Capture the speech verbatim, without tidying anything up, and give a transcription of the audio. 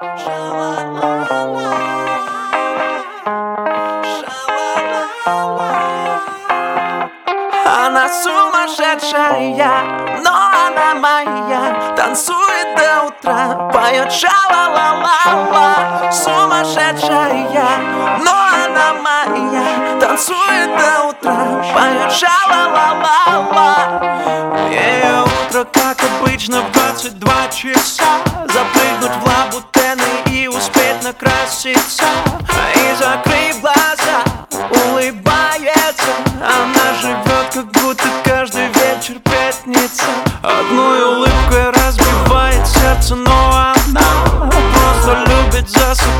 Она сумасшедшая, но она моя. Танцует до утра, поет ша-ла-ла-ла-ла. Сумасшедшая, но она моя. Танцует до утра, поет ша-ла-ла-ла-ла. Ее утро, как обычно, в двадцать два часа. Запрыгнуть в лабутены и успеть накраситься. И закрыв глаза, улыбается. Она живет, как будто каждый вечер пятница. Одной улыбкой разбивает сердце, но она просто любит засыпать.